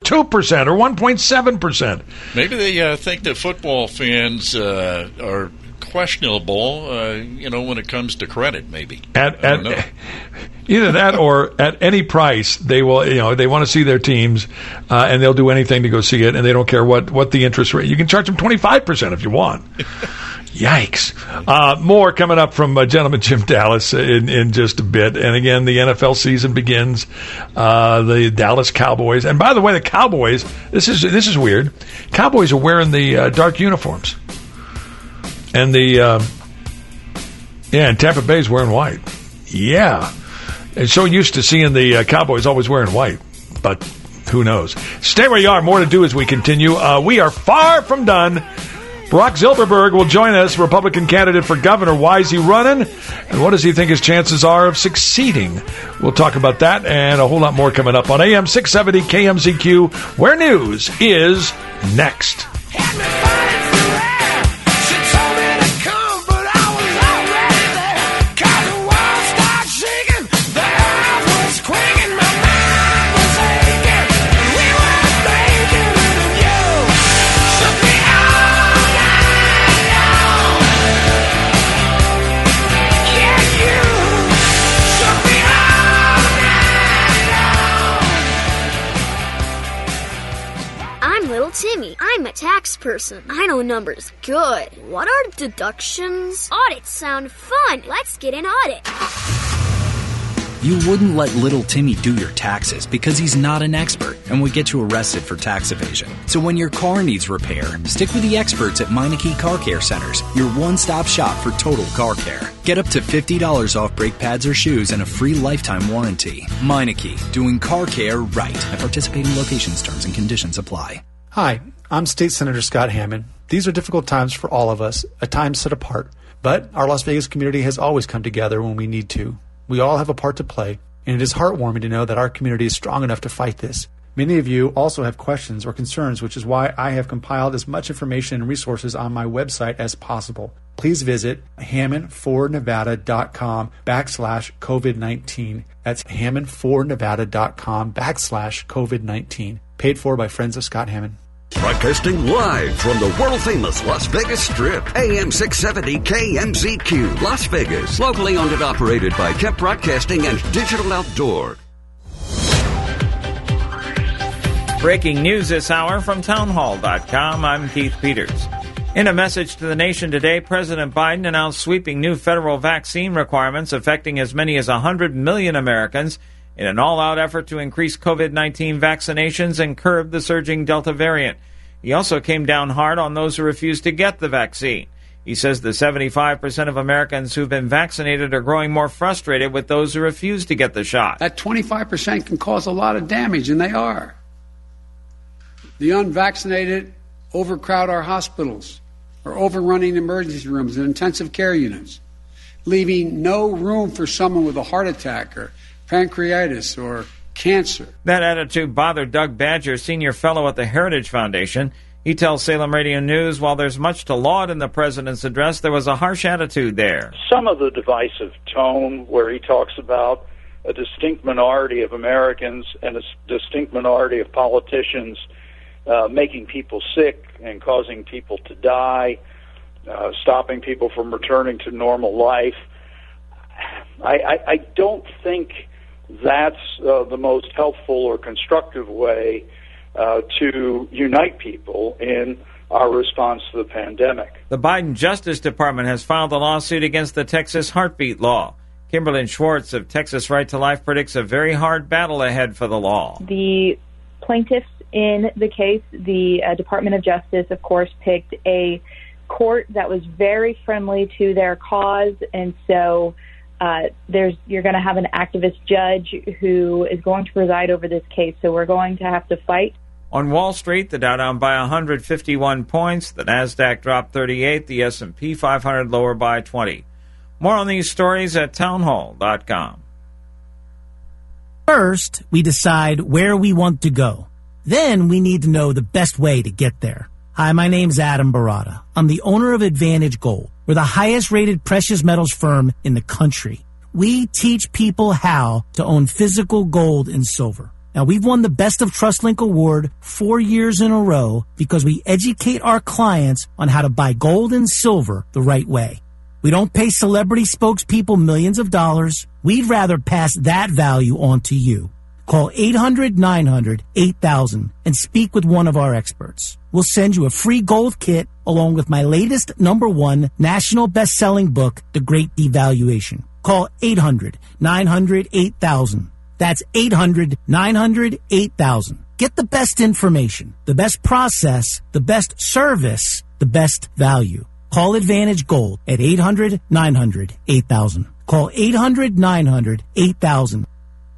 2% or 1.7%. Maybe they think that football fans are questionable, when it comes to credit, maybe. Either that or at any price, they will, they want to see their teams, and they'll do anything to go see it, and they don't care what the interest rate. You can charge them 25% if you want. Yikes. More coming up from gentleman Jim Dallas in just a bit. And again, the NFL season begins. The Dallas Cowboys. And by the way, the Cowboys, this is weird. Cowboys are wearing the dark uniforms. And and Tampa Bay's wearing white. Yeah. And so used to seeing the Cowboys always wearing white. But who knows? Stay where you are. More to do as we continue. We are far from done. Brock Zilberberg will join us, Republican candidate for governor. Why is he running? And what does he think his chances are of succeeding? We'll talk about that and a whole lot more coming up on AM 670 KMZQ, where news is next. Timmy, I'm a tax person. I know numbers good. What are deductions? Audits sound fun. Let's get an audit. You wouldn't let little Timmy do your taxes because he's not an expert and would get you arrested for tax evasion. So when your car needs repair, stick with the experts at Meineke Car Care Centers, your one-stop shop for total car care. Get up to $50 off brake pads or shoes and a free lifetime warranty. Meineke, doing car care right. At participating locations, terms and conditions apply. Hi, I'm State Senator Scott Hammond. These are difficult times for all of us, a time set apart. But our Las Vegas community has always come together when we need to. We all have a part to play, and it is heartwarming to know that our community is strong enough to fight this. Many of you also have questions or concerns, which is why I have compiled as much information and resources on my website as possible. Please visit HammondForNevada.com/COVID-19. That's HammondForNevada.com/COVID-19. Paid for by Friends of Scott Hammond. Broadcasting live from the world-famous Las Vegas Strip, AM 670 KMZQ, Las Vegas. Locally owned and operated by Kemp Broadcasting and Digital Outdoor. Breaking news this hour from townhall.com. I'm Keith Peters. In a message to the nation today, President Biden announced sweeping new federal vaccine requirements affecting as many as 100 million Americans in an all-out effort to increase COVID-19 vaccinations and curb the surging Delta variant. He also came down hard on those who refuse to get the vaccine. He says the 75% of Americans who've been vaccinated are growing more frustrated with those who refuse to get the shot. That 25% can cause a lot of damage, and they are. The unvaccinated overcrowd our hospitals, are overrunning emergency rooms and intensive care units, leaving no room for someone with a heart attack or pancreatitis or cancer. That attitude bothered Doug Badger, senior fellow at the Heritage Foundation. He tells Salem Radio News, while there's much to laud in the president's address, there was a harsh attitude there. Some of the divisive tone where he talks about a distinct minority of Americans and a distinct minority of politicians making people sick and causing people to die, stopping people from returning to normal life. I don't think that's the most helpful or constructive way to unite people in our response to the pandemic. The Biden Justice Department has filed a lawsuit against the Texas heartbeat law. Kimberlyn Schwartz of Texas Right to Life predicts a very hard battle ahead for the law. The plaintiffs in the case, the Department of Justice, of course, picked a court that was very friendly to their cause, and so you're going to have an activist judge who is going to preside over this case, so we're going to have to fight. On Wall Street, the Dow down by 151 points, the Nasdaq dropped 38, the S&P 500 lower by 20. More on these stories at townhall.com. First, we decide where we want to go. Then we need to know the best way to get there. Hi, my name's Adam Barata. I'm the owner of Advantage Gold. We're the highest-rated precious metals firm in the country. We teach people how to own physical gold and silver. Now, we've won the Best of TrustLink award 4 years in a row because we educate our clients on how to buy gold and silver the right way. We don't pay celebrity spokespeople millions of dollars. We'd rather pass that value on to you. Call 800-900-8000 and speak with one of our experts. We'll send you a free gold kit along with my latest #1 national best-selling book, The Great Devaluation. Call 800-900-8000. That's 800-900-8000. Get the best information, the best process, the best service, the best value. Call Advantage Gold at 800-900-8000. Call 800-900-8000.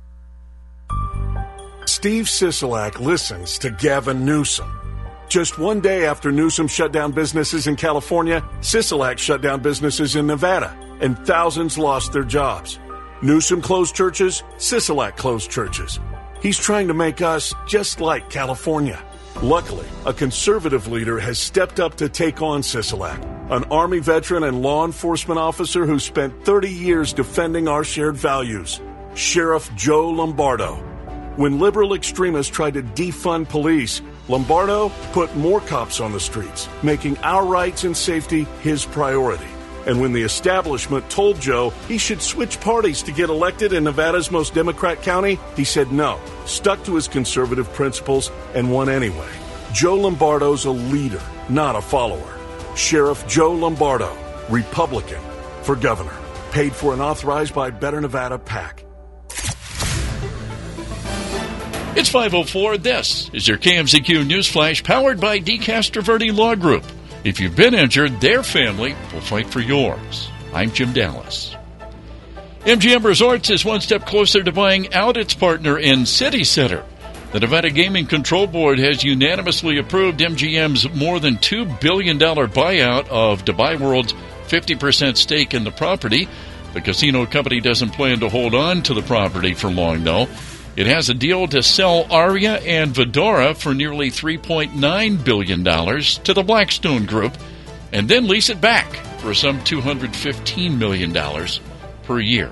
Steve Sisolak listens to Gavin Newsom. Just one day after Newsom shut down businesses in California, Sisolak shut down businesses in Nevada, and thousands lost their jobs. Newsom closed churches, Sisolak closed churches. He's trying to make us just like California. Luckily, a conservative leader has stepped up to take on Sisolak, an Army veteran and law enforcement officer who spent 30 years defending our shared values, Sheriff Joe Lombardo. When liberal extremists tried to defund police, Lombardo put more cops on the streets, making our rights and safety his priority. And when the establishment told Joe he should switch parties to get elected in Nevada's most Democrat county, he said no, stuck to his conservative principles, and won anyway. Joe Lombardo's a leader, not a follower. Sheriff Joe Lombardo, Republican, for governor. Paid for and authorized by Better Nevada PAC. It's 5:04. This is your KMZQ News Flash, powered by D. Castroverde Law Group. If you've been injured, their family will fight for yours. I'm Jim Dallas. MGM Resorts is one step closer to buying out its partner in City Center. The Nevada Gaming Control Board has unanimously approved MGM's more than $2 billion buyout of Dubai World's 50% stake in the property. The casino company doesn't plan to hold on to the property for long, though. It has a deal to sell Aria and Vidora for nearly $3.9 billion to the Blackstone Group and then lease it back for some $215 million per year.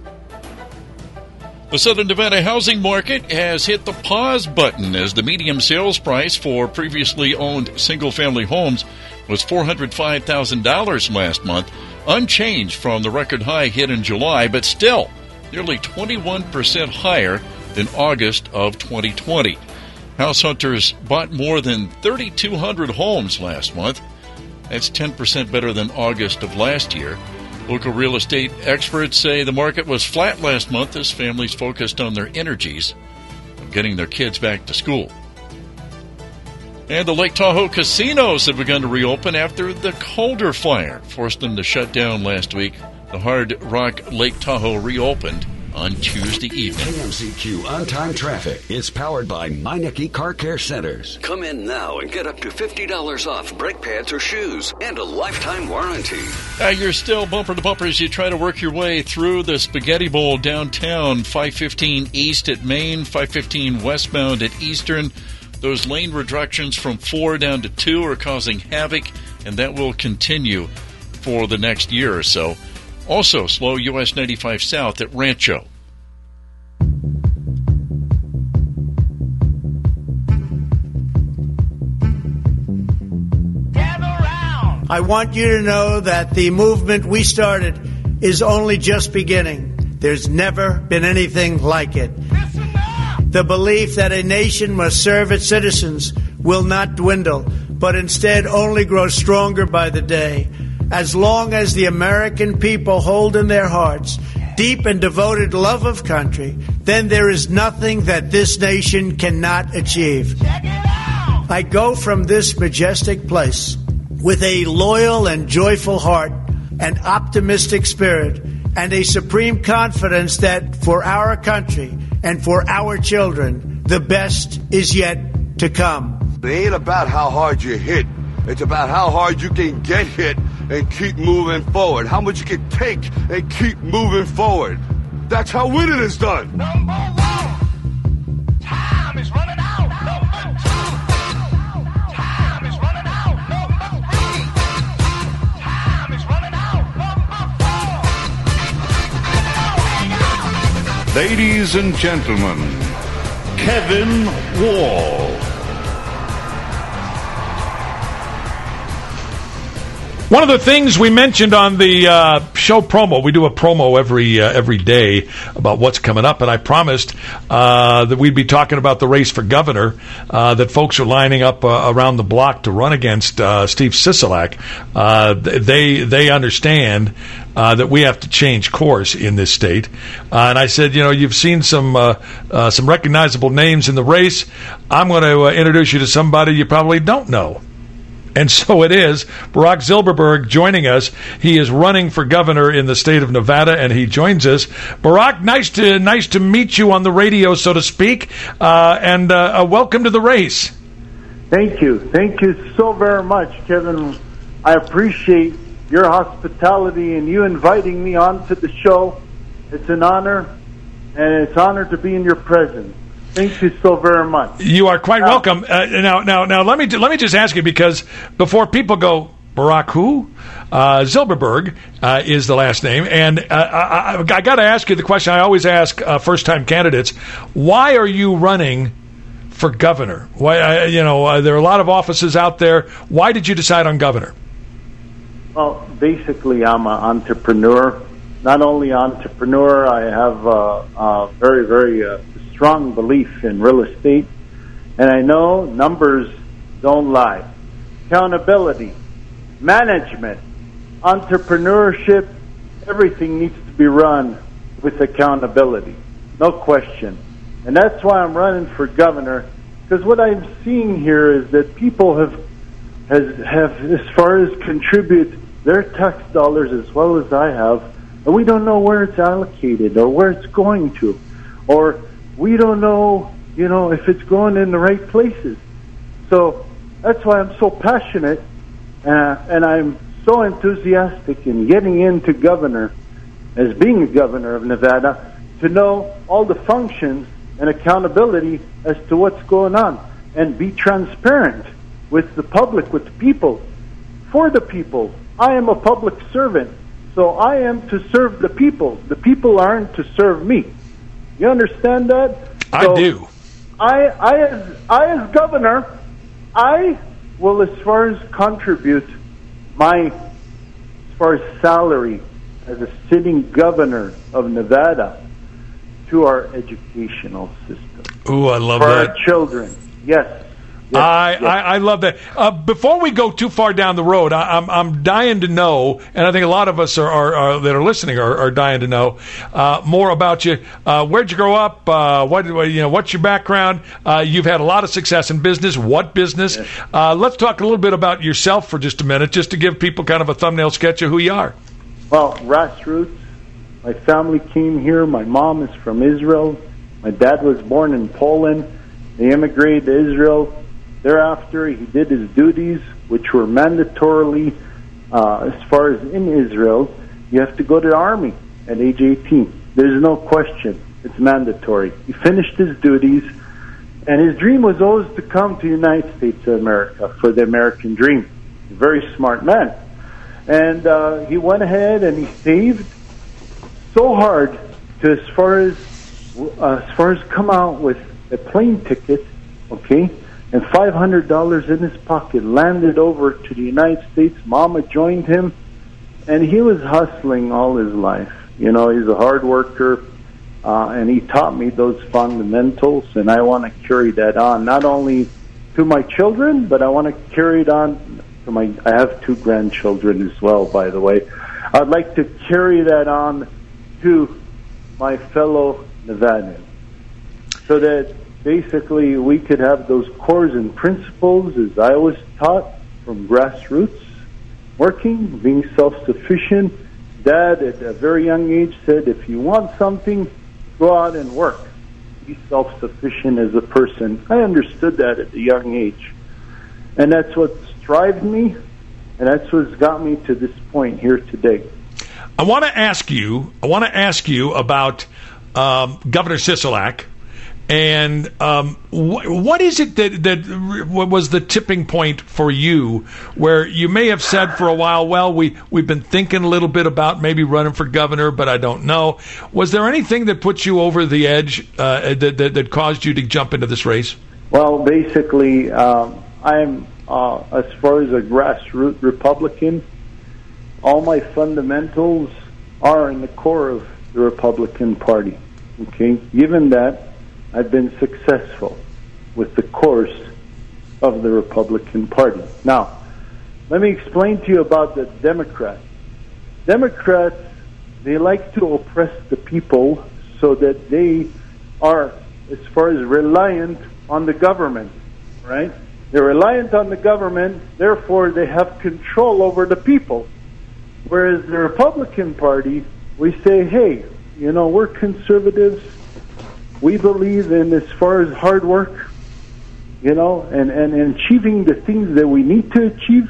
The Southern Nevada housing market has hit the pause button as the median sales price for previously owned single-family homes was $405,000 last month, unchanged from the record high hit in July, but still nearly 21% higher than August of 2020. House hunters bought more than 3,200 homes last month. That's 10% better than August of last year. Local real estate experts say the market was flat last month as families focused on their energies of getting their kids back to school. And the Lake Tahoe casinos have begun to reopen after the Calder fire forced them to shut down last week. The Hard Rock Lake Tahoe reopened on Tuesday evening. KMZQ On-Time Traffic is powered by Meineke Car Care Centers. Come in now and get up to $50 off brake pads or shoes and a lifetime warranty. You're still bumper to bumper as you try to work your way through the Spaghetti Bowl downtown, 515 east at Main, 515 westbound at Eastern. Those lane reductions from 4 down to 2 are causing havoc, and that will continue for the next year or so. Also, slow US 95 south at Rancho. I want you to know that the movement we started is only just beginning. There's never been anything like it. The belief that a nation must serve its citizens will not dwindle, but instead only grow stronger by the day. As long as the American people hold in their hearts deep and devoted love of country, then there is nothing that this nation cannot achieve. I go from this majestic place with a loyal and joyful heart, an optimistic spirit, and a supreme confidence that for our country and for our children, the best is yet to come. It ain't about how hard you hit. It's about how hard you can get hit and keep moving forward. How much you can take and keep moving forward. That's how winning is done. Number one, time is running out. Number two, time is running out. Number three, time is running out. Number four. Ladies and gentlemen, Kevin Wall. One of the things we mentioned on the show promo, we do a promo every day about what's coming up, and I promised that we'd be talking about the race for governor, that folks are lining up around the block to run against Steve Sisolak. They understand that we have to change course in this state. And I said, you've seen some recognizable names in the race. I'm going to introduce you to somebody you probably don't know. And so it is. Barak Zilberberg joining us. He is running for governor in the state of Nevada, and he joins us. Barak, nice to meet you on the radio, so to speak, and welcome to the race. Thank you. Thank you so very much, Kevin. I appreciate your hospitality and you inviting me onto the show. It's an honor, and it's an honor to be in your presence. Thank you so very much. You are quite welcome. Now, let me just ask you, because before people go, Barak who? Zilberberg is the last name, and I got to ask you the question I always ask first-time candidates: why are you running for governor? Why? There are a lot of offices out there. Why did you decide on governor? Well, basically, I'm an entrepreneur. Not only entrepreneur, I have a very, very strong belief in real estate, and I know numbers don't lie. Accountability, management, entrepreneurship, everything needs to be run with accountability, no question. And that's why I'm running for governor, because what I'm seeing here is that people have as far as contribute their tax dollars as well as I have, and we don't know where it's allocated or where it's going to, or we don't know, if it's going in the right places. So that's why I'm so passionate, and I'm so enthusiastic in getting into governor, as being a governor of Nevada, to know all the functions and accountability as to what's going on, and be transparent with the public, with the people, for the people. I am a public servant, so I am to serve the people. The people aren't to serve me. You understand that? I do. I as governor, I will, as far as contribute as far as salary as a sitting governor of Nevada, to our educational system. Ooh, I love that. that. For our children, yes. I love that. Before we go too far down the road, I'm dying to know, and I think a lot of us are that are listening are dying to know more about you. Where'd you grow up? What's your background? You've had a lot of success in business. What business? Yes. Let's talk a little bit about yourself for just a minute, just to give people kind of a thumbnail sketch of who you are. Well, grassroots. My family came here. My mom is from Israel. My dad was born in Poland. They immigrated to Israel. Thereafter, he did his duties, which were mandatorily, as far as in Israel, you have to go to the army at age 18. There's no question. It's mandatory. He finished his duties, and his dream was always to come to the United States of America for the American dream. A very smart man. And he went ahead and he saved so hard to as far as come out with a plane ticket, okay, and $500 in his pocket, landed over to the United States. Mama joined him, and he was hustling all his life. He's a hard worker, and he taught me those fundamentals, and I want to carry that on, not only to my children, but I want to carry it on to I have 2 grandchildren as well, by the way. I'd like to carry that on to my fellow Nevadans, so that basically we could have those cores and principles, as I was taught from grassroots, working, being self-sufficient. Dad, at a very young age, said, if you want something, go out and work. Be self-sufficient as a person. I understood that at a young age. And that's what strived me, and that's what's got me to this point here today. I want to ask you about Governor Sisolak. And what is it that was the tipping point for you, where you may have said for a while, well, we've been thinking a little bit about maybe running for governor, but I don't know. Was there anything that put you over the edge that caused you to jump into this race? Well, basically, I'm as far as a grassroots Republican, all my fundamentals are in the core of the Republican Party. Okay, given that, I've been successful with the course of the Republican Party. Now, let me explain to you about the Democrats. Democrats, they like to oppress the people so that they are, as far as reliant on the government, right? They're reliant on the government, therefore they have control over the people. Whereas the Republican Party, we say, hey, you know, we're conservatives. We believe in, as far as hard work, you know, and achieving the things that we need to achieve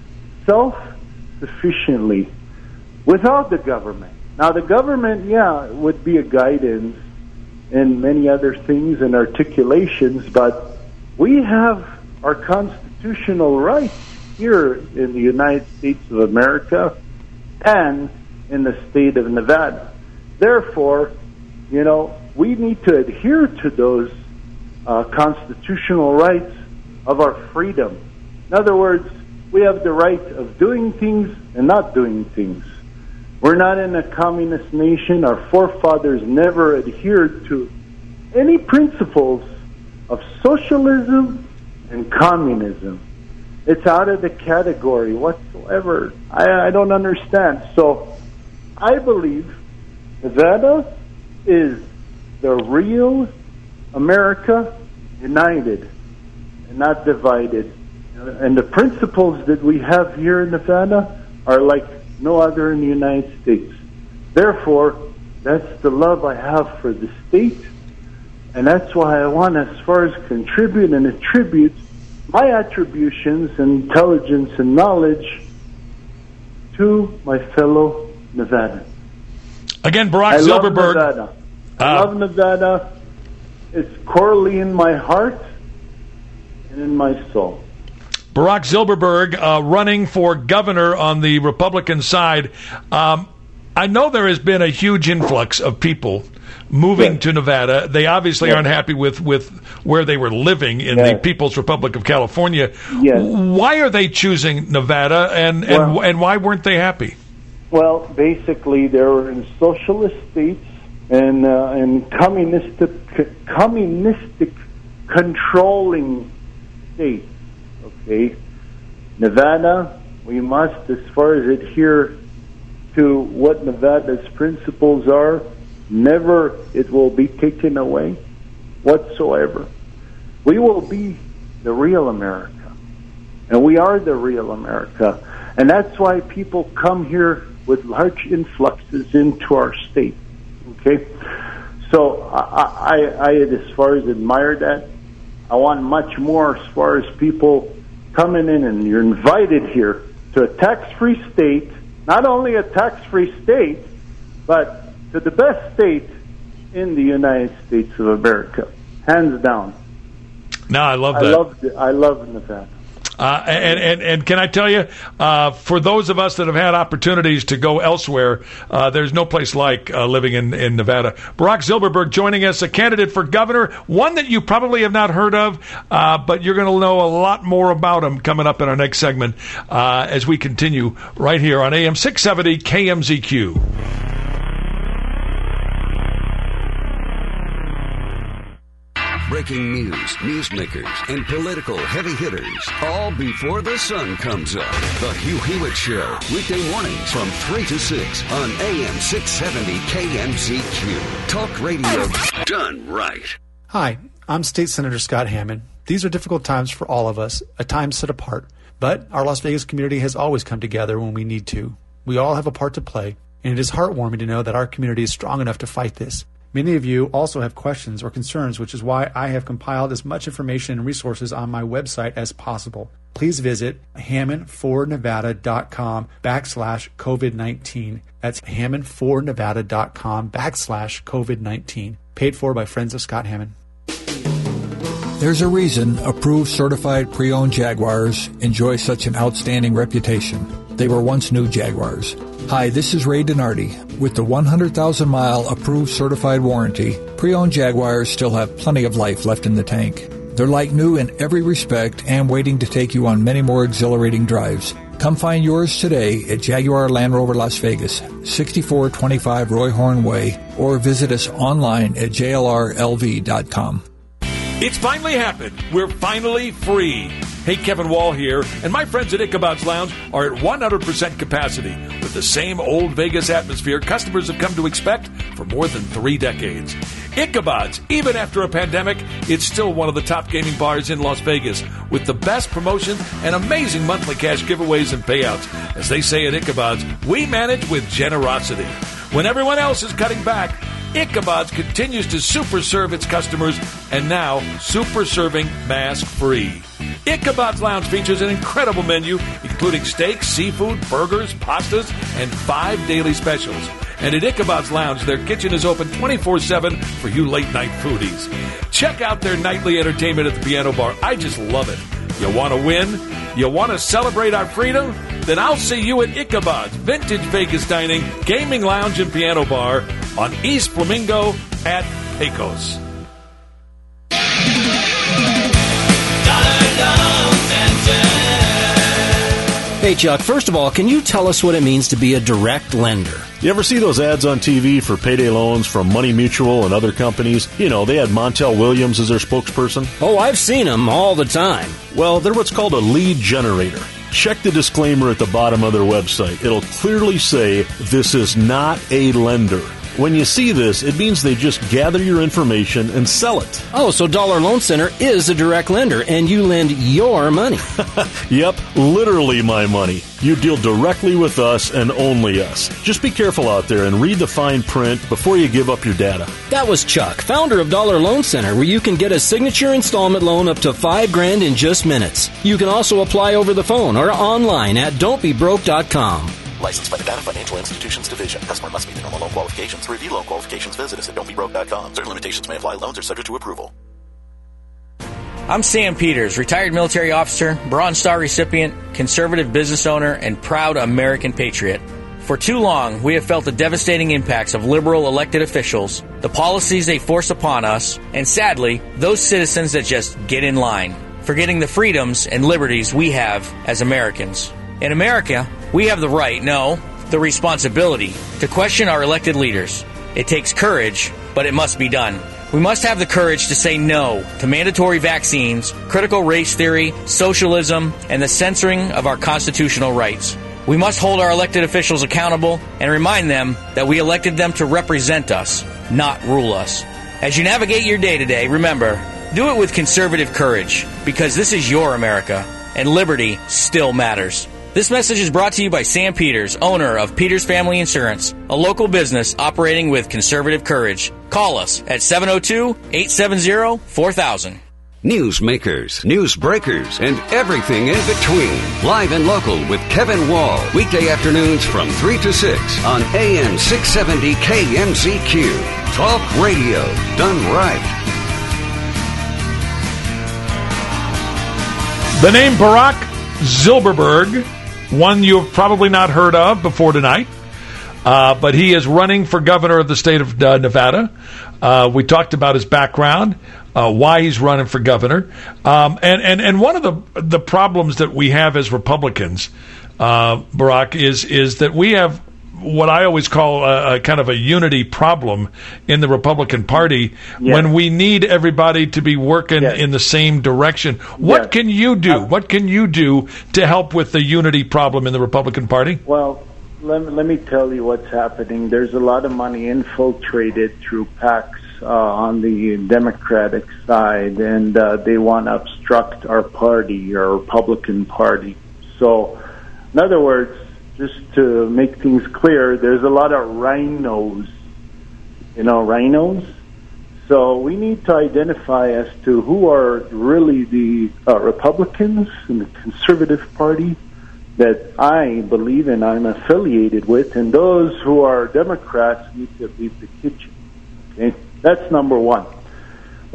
self-sufficiently without the government. Now, the government, would be a guidance and many other things and articulations, but we have our constitutional rights here in the United States of America and in the state of Nevada. Therefore, you know, we need to adhere to those constitutional rights of our freedom. In other words, we have the right of doing things and not doing things. We're not in a communist nation. Our forefathers never adhered to any principles of socialism and communism. It's out of the category whatsoever. I don't understand. So I believe Nevada is the real America, united and not divided. And the principles that we have here in Nevada are like no other in the United States. Therefore, that's the love I have for the state, and that's why I want, as far as contribute and attribute my attributions and intelligence and knowledge to my fellow Nevadans. Again, Barack Zilberberg. I love Nevada. It's corely in my heart and in my soul. Barack Zilberberg running for governor on the Republican side. I know there has been a huge influx of people moving to Nevada. They obviously aren't happy with where they were living in the People's Republic of California. Why are they choosing Nevada, and why weren't they happy? Well, basically, they were in socialist states and communistic controlling states. Okay, Nevada, we must, as far as adhere to what Nevada's principles are, never it will be taken away whatsoever. We will be the real America, and we are the real America, and that's why people come here with large influxes into our state. Okay, so I as far as admire that. I want much more as far as people coming in, and you're invited here to a tax-free state, not only a tax-free state, but to the best state in the United States of America, hands down. No, I love that. I love Nevada. And can I tell you, for those of us that have had opportunities to go elsewhere, there's no place like living in Nevada. Barack Zilberberg joining us, a candidate for governor, one that you probably have not heard of, but you're going to know a lot more about him coming up in our next segment as we continue right here on AM 670 KMZQ. Breaking news, newsmakers, and political heavy hitters, all before the sun comes up. The Hugh Hewitt Show, weekday mornings from 3 to 6 on AM 670 KMZQ. Talk radio done right. Hi, I'm State Senator Scott Hammond. These are difficult times for all of us, a time set apart. But our Las Vegas community has always come together when we need to. We all have a part to play, and it is heartwarming to know that our community is strong enough to fight this. Many of you also have questions or concerns, which is why I have compiled as much information and resources on my website as possible. Please visit hammondfornevada.com/COVID-19. That's hammondfornevada.com/COVID-19. Paid for by Friends of Scott Hammond. There's a reason approved certified pre-owned Jaguars enjoy such an outstanding reputation. They were once new Jaguars. Hi, this is Ray Donardi. With the 100,000-mile approved certified warranty, pre-owned Jaguars still have plenty of life left in the tank. They're like new in every respect and waiting to take you on many more exhilarating drives. Come find yours today at Jaguar Land Rover Las Vegas, 6425 Roy Horn Way, or visit us online at jlrlv.com. It's finally happened. We're finally free. Hey, Kevin Wall here, and my friends at Ichabod's Lounge are at 100% capacity. With the same old Vegas atmosphere customers have come to expect for more than 3 decades. Ichabod's, even after a pandemic, it's still one of the top gaming bars in Las Vegas, with the best promotions and amazing monthly cash giveaways and payouts. As they say at Ichabod's, we manage with generosity. When everyone else is cutting back, Ichabod's continues to super serve its customers, and now super serving mask-free. Ichabod's Lounge features an incredible menu, including steaks, seafood, burgers, pastas, and 5 daily specials. And at Ichabod's Lounge, their kitchen is open 24/7 for you late-night foodies. Check out their nightly entertainment at the Piano Bar. I just love it. You want to win? You want to celebrate our freedom? Then I'll see you at Ichabod's Vintage Vegas Dining, Gaming Lounge, and Piano Bar on East Flamingo at Pecos. Hey, Chuck, first of all, can you tell us what it means to be a direct lender? You ever see those ads on TV for payday loans from Money Mutual and other companies? You know, they had Montel Williams as their spokesperson. Oh, I've seen them all the time. Well, they're what's called a lead generator. Check the disclaimer at the bottom of their website. It'll clearly say, this is not a lender. When you see this, it means they just gather your information and sell it. Oh, so Dollar Loan Center is a direct lender, and you lend your money. Yep, literally my money. You deal directly with us and only us. Just be careful out there and read the fine print before you give up your data. That was Chuck, founder of Dollar Loan Center, where you can get a signature installment loan up to $5,000 in just minutes. You can also apply over the phone or online at don'tbebroke.com. Licensed by the Data Financial Institutions Division. Customer must meet the normal loan qualifications. To review loan qualifications, visit us at don'tbebroke.com. Certain limitations may apply. Loans are subject to approval. I'm Sam Peters, retired military officer, Bronze Star recipient, conservative business owner, and proud American patriot. For too long, we have felt the devastating impacts of liberal elected officials, the policies they force upon us, and sadly, those citizens that just get in line, forgetting the freedoms and liberties we have as Americans. In America, we have the right, no, the responsibility to question our elected leaders. It takes courage, but it must be done. We must have the courage to say no to mandatory vaccines, critical race theory, socialism, and the censoring of our constitutional rights. We must hold our elected officials accountable and remind them that we elected them to represent us, not rule us. As you navigate your day today, remember, do it with conservative courage, because this is your America, and liberty still matters. This message is brought to you by Sam Peters, owner of Peters Family Insurance, a local business operating with conservative courage. Call us at 702-870-4000. Newsmakers, news breakers, and everything in between. Live and local with Kevin Wall. Weekday afternoons from 3 to 6 on AM 670 KMZQ. Talk radio done right. The name Barack Zilberberg, one you've probably not heard of before tonight, but he is running for governor of the state of Nevada. We talked about his background, why he's running for governor, and one of the problems that we have as Republicans, Barack, is that we have what I always call a kind of a unity problem in the Republican Party when we need everybody to be working in the same direction. What can you do? What can you do to help with the unity problem in the Republican Party? Well, let me tell you what's happening. There's a lot of money infiltrated through PACs on the Democratic side, and they want to obstruct our party, our Republican Party. So, in other words, just to make things clear, there's a lot of rhinos. You know, rhinos? So we need to identify as to who are really the Republicans in the Conservative Party that I believe and I'm affiliated with, and those who are Democrats need to leave the kitchen. Okay? That's number one.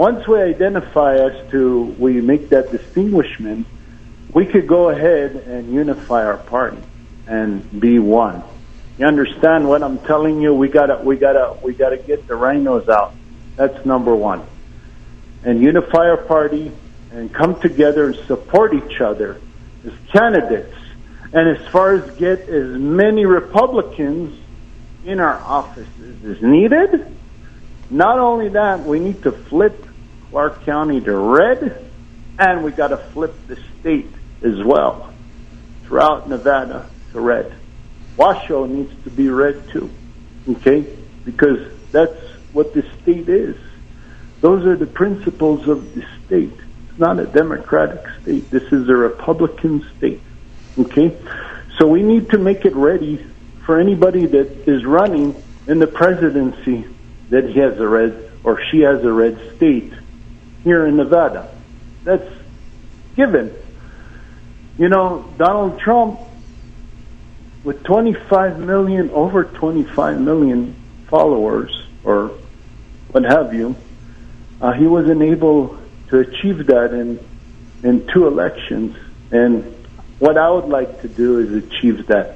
once we identify we make that distinguishment, we could go ahead and unify our party and be one. You understand what I'm telling you? We gotta get the rhinos out. That's number one. And unify our party and come together and support each other as candidates. And as far as get as many Republicans in our offices as needed. Not only that, we need to flip Clark County to red, and we got to flip the state as well throughout Nevada to red. Washoe needs to be red too, okay? Because that's what the state is. Those are the principles of the state. It's not a Democratic state. This is a Republican state, okay? So we need to make it ready for anybody that is running in the presidency that he has a red or she has a red state here in Nevada. That's given. You know, Donald Trump, with over 25 million followers, or what have you, he wasn't able to achieve that in 2 elections. And what I would like to do is achieve that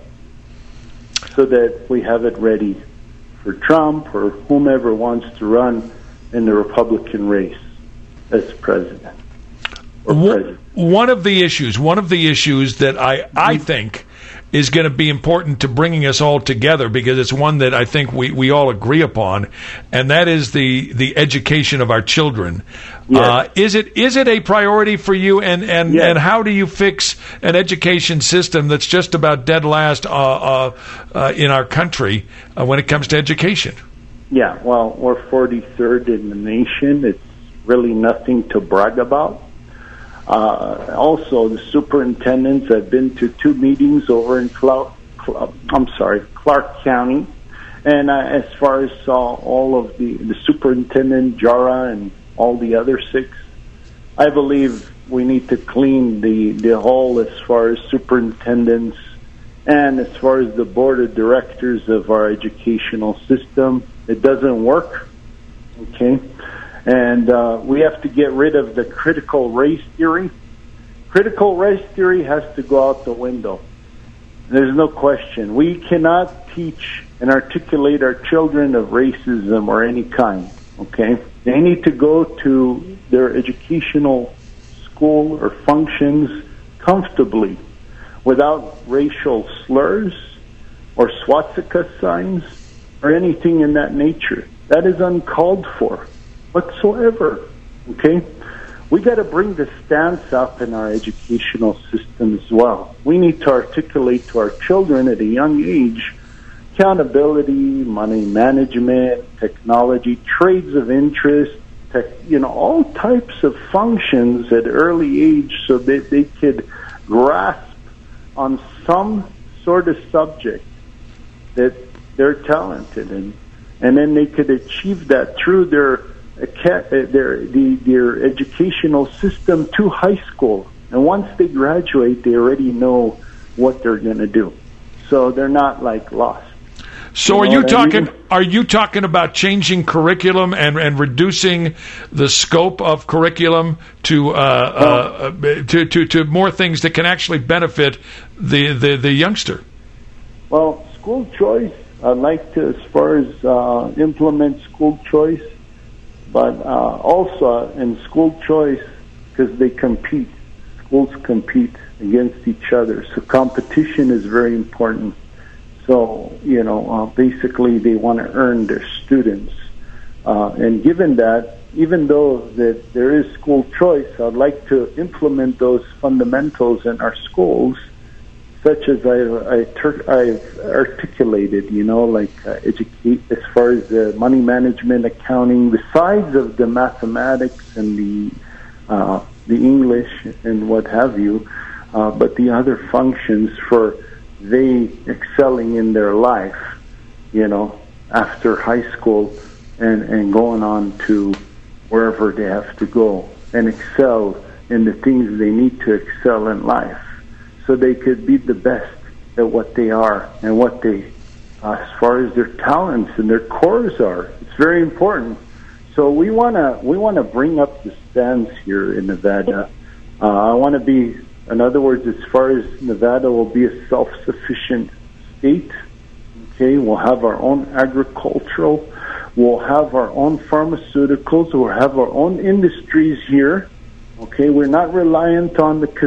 so that we have it ready for Trump or whomever wants to run in the Republican race as president. One of the issues that I think is going to be important to bringing us all together, because it's one that I think we all agree upon, and that is the education of our children. Yes. Is it a priority for you, and how do you fix an education system that's just about dead last in our country when it comes to education? Yeah, well, we're 43rd in the nation. It's really nothing to brag about. Also, the superintendents, I've been to 2 meetings over in Clark County, and as far as all of the superintendent, Jara, and all the other 6, I believe we need to clean the whole as far as superintendents and as far as the board of directors of our educational system. It doesn't work, okay? And we have to get rid of the critical race theory. Critical race theory has to go out the window. There's no question. We cannot teach and articulate our children of racism or any kind, okay? They need to go to their educational school or functions comfortably without racial slurs or swastika signs or anything in that nature. That is uncalled for whatsoever, okay? We got to bring the stance up in our educational system as well. We need to articulate to our children at a young age accountability, money management, technology, trades of interest, all types of functions at early age so that they could grasp on some sort of subject that they're talented in. And then they could achieve that through their educational system to high school. And once they graduate, they already know what they're going to do. So they're not lost. So are you talking about changing curriculum and reducing the scope of curriculum to more things that can actually benefit the youngster? Well, school choice, I'd like to, as far as implement school choice, but also in school choice, because they compete, schools compete against each other. So competition is very important. So, basically they want to earn their students. And given that, even though that there is school choice, I'd like to implement those fundamentals in our schools, such as I've articulated, educate as far as the money management, accounting, besides of the mathematics and the English and what have you, but the other functions for they excelling in their life, after high school and going on to wherever they have to go and excel in the things they need to excel in life so they could be the best at what they are and what they, as far as their talents and their cores are. It's very important. So we wanna bring up the stands here in Nevada. I want to be, in other words, as far as Nevada will be a self-sufficient state. Okay, we'll have our own agricultural, we'll have our own pharmaceuticals, we'll have our own industries here. Okay, we're not reliant on the